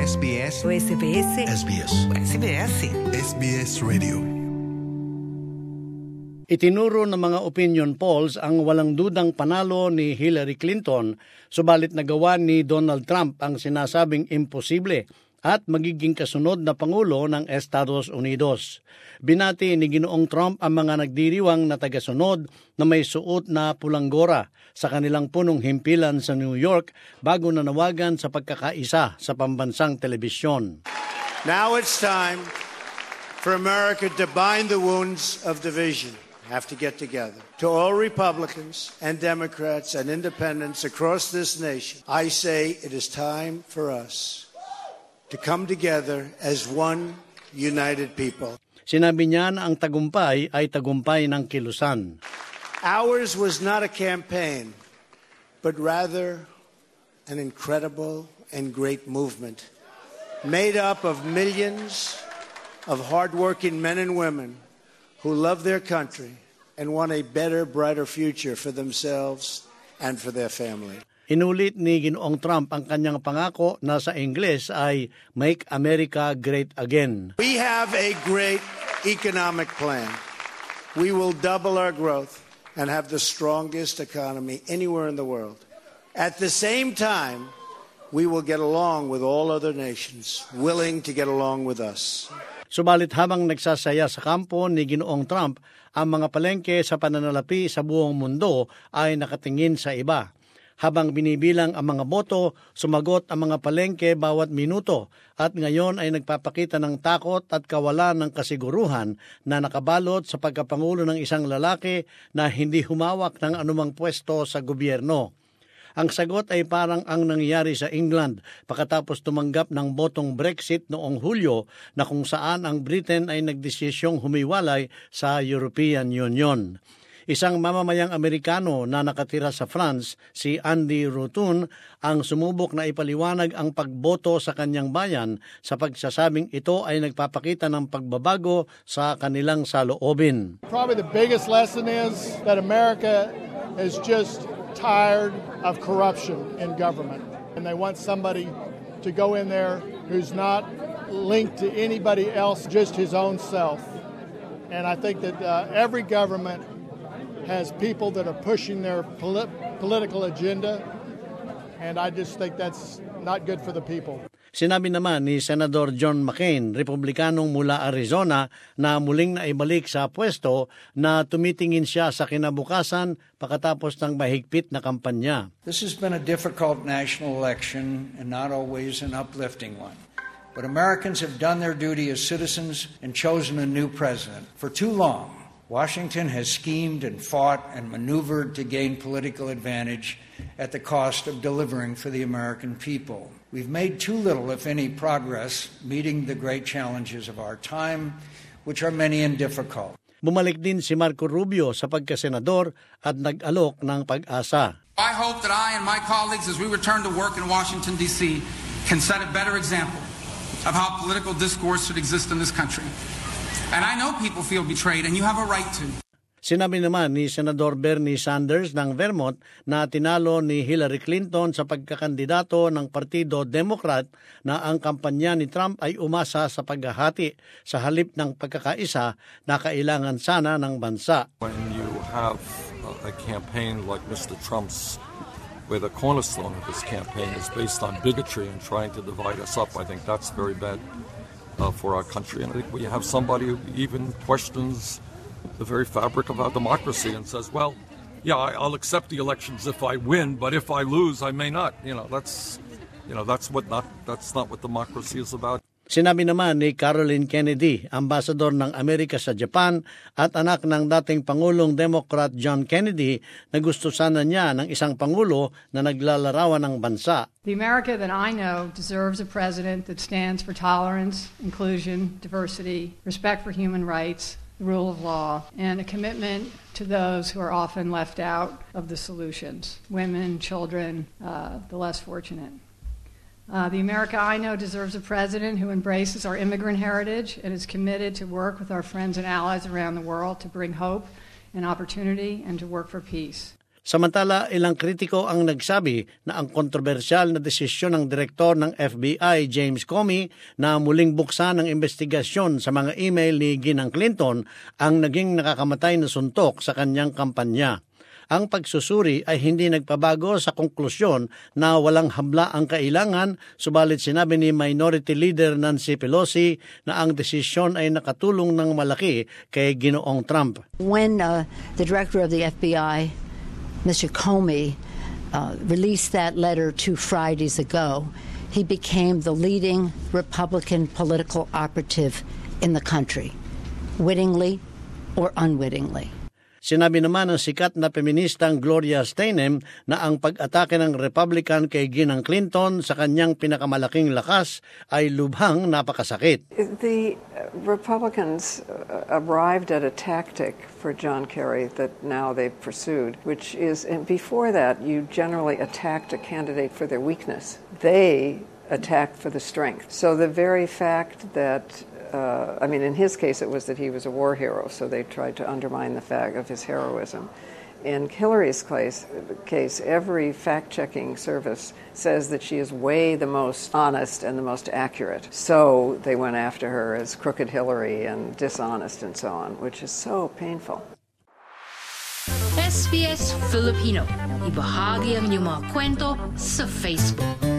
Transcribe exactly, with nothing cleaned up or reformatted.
S B S. O S B S. S B S. S B S. S B S Radio. Itinuro ng mga opinion polls ang walang dudang panalo ni Hillary Clinton, subalit nagawa ni Donald Trump ang sinasabing imposible at magiging kasunod na Pangulo ng Estados Unidos. Binati ni Ginoong Trump ang mga nagdiriwang na tagasunod na may suot na pulanggora sa kanilang punong himpilan sa New York bago nanawagan sa pagkakaisa sa pambansang telebisyon. Now it's time for America to bind the wounds of division. Have to get together. To all Republicans and Democrats and independents across this nation, I say it is time for us to come together as one united people. Sinabi niya na ang tagumpay ay tagumpay ng kilusan. Ours was not a campaign, but rather an incredible and great movement made up of millions of hardworking men and women who love their country and want a better, brighter future for themselves and for their family. Inulit ni Ginoong Trump ang kanyang pangako na sa Ingles ay Make America Great Again. We have a great economic plan. We will double our growth and have the strongest economy anywhere in the world. At the same time, we will get along with all other nations, willing to get along with us. Subalit habang nagsasaya sa kampo ni Ginoong Trump, ang mga palengke sa pananalapi sa buong mundo ay nakatingin sa iba. Habang binibilang ang mga boto, sumagot ang mga palengke bawat minuto at ngayon ay nagpapakita ng takot at kawalan ng kasiguruhan na nakabalot sa pagkapangulo ng isang lalaki na hindi humawak ng anumang pwesto sa gobyerno. Ang sagot ay parang ang nangyari sa England pagkatapos tumanggap ng botong Brexit noong Hulyo na kung saan ang Britain ay nagdesisyong humiwalay sa European Union. Isang mamamayang Amerikano na nakatira sa France, si Andy Rutun, ang sumubok na ipaliwanag ang pagboto sa kanyang bayan sa pagsasabing ito ay nagpapakita ng pagbabago sa kanilang saloobin. Probably the biggest lesson is that America is just tired of corruption in government. And they want somebody to go in there who's not linked to anybody else, just his own self. And I think that uh, every government has people that are pushing their polit- political agenda, and I just think that's not good for the people. Sinabi naman ni Senador John McCain, Republikanong mula Arizona, na muling naibalik sa pwesto na tumitingin siya sa kinabukasan pagkatapos ng mahigpit na kampanya. This has been a difficult national election and not always an uplifting one. But Americans have done their duty as citizens and chosen a new president. For too long, Washington has schemed and fought and maneuvered to gain political advantage at the cost of delivering for the American people. We've made too little, if any, progress meeting the great challenges of our time, which are many and difficult. Bumalik din si Marco Rubio sa pagkasenador at nag-alok ng pag-asa. I hope that I and my colleagues, as we return to work in Washington, D C, can set a better example of how political discourse should exist in this country. And I know people feel betrayed, and you have a right to. Sinabi naman ni Senador Bernie Sanders ng Vermont na tinalo ni Hillary Clinton sa pagkakandidato ng Partido Democrat na ang kampanya ni Trump ay umasa sa paghahati sa halip ng pagkakaisa na kailangan sana ng bansa. When you have a campaign like Mister Trump's, where the cornerstone of his campaign is based on bigotry and trying to divide us up, I think that's very bad uh, for our country. And I think we have somebody who even questions the very fabric of our democracy and says, well, yeah, I'll accept the elections if I win, but if I lose, I may not. You know, that's, you know, that's what not, that's not what democracy is about. Sinabi naman ni Caroline Kennedy, ambasador ng Amerika sa Japan at anak ng dating Pangulong Democrat John Kennedy, na gusto sana niya ng isang Pangulo na naglalarawan ng bansa. The America that I know deserves a president that stands for tolerance, inclusion, diversity, respect for human rights, the rule of law, and a commitment to those who are often left out of the solutions, women, children, uh, the less fortunate. Uh, the America I know deserves a president who embraces our immigrant heritage and is committed to work with our friends and allies around the world to bring hope and opportunity and to work for peace. Samantala, ilang kritiko ang nagsabi na ang kontrobersyal na desisyon ng direktor ng F B I, James Comey, na muling buksan ang investigasyon sa mga email ni Ginang Clinton ang naging nakakamatay na suntok sa kanyang kampanya. Ang pagsusuri ay hindi nagpabago sa konklusyon na walang habla ang kailangan, subalit sinabi ni Minority Leader Nancy Pelosi na ang desisyon ay nakatulong ng malaki kay Ginoong Trump. When uh, the director of the F B I, Mister Comey, uh, released that letter two Fridays ago, he became the leading Republican political operative in the country, wittingly or unwittingly. Sinabi naman ng sikat na feministang Gloria Steinem na ang pag-atake ng Republican kay Ginang Clinton sa kanyang pinakamalaking lakas ay lubhang napakasakit. The Republicans arrived at a tactic for John Kerry that now they've pursued, which is, and before that, you generally attacked a candidate for their weakness. They attacked for the strength. So the very fact that Uh, I mean, in his case, it was that he was a war hero, so they tried to undermine the fact of his heroism. In Hillary's case, case every fact-checking service says that she is way the most honest and the most accurate. So they went after her as crooked Hillary and dishonest and so on, which is so painful. S B S Filipino, ibahagi ang inyong mga kwento sa Facebook.